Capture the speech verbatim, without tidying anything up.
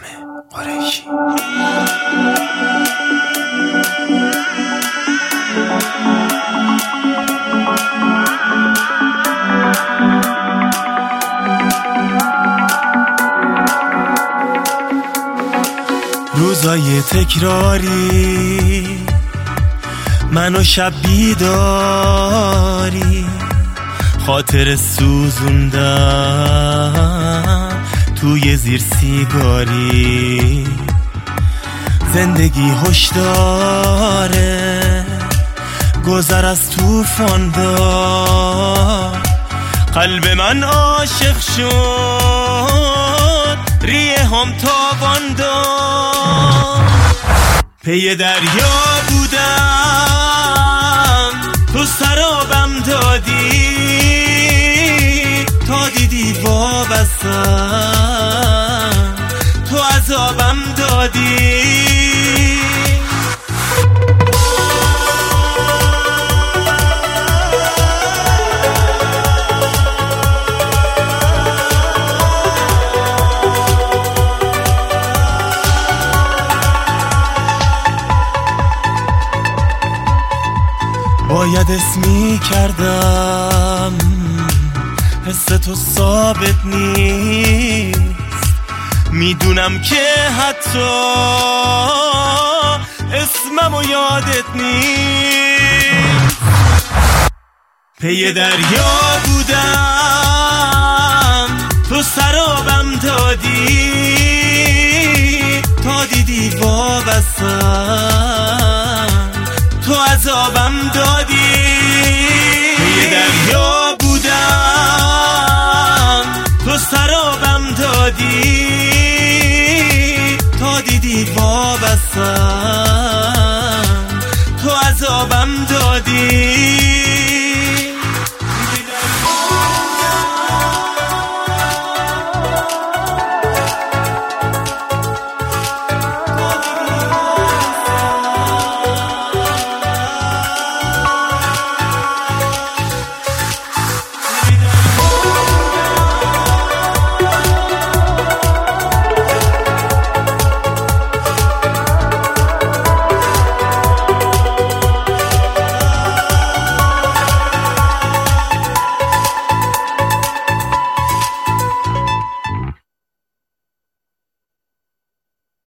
قریشی. روزای تکراری منو شب بیداری خاطر سوزوندم توی زیر سیگاری. زندگی هشداره گذر از طوفان دار. قلب من عاشق شد ریه هم تاوان دار. پی دریا بودم تو سرابم دادی تا دیدی وابستم تو عذابم دادی. باید اسمی کردم حس تو ثابت نیست. میدونم که حتی اسممو یادت نیست. پی دریا بودم تو سرابم دادی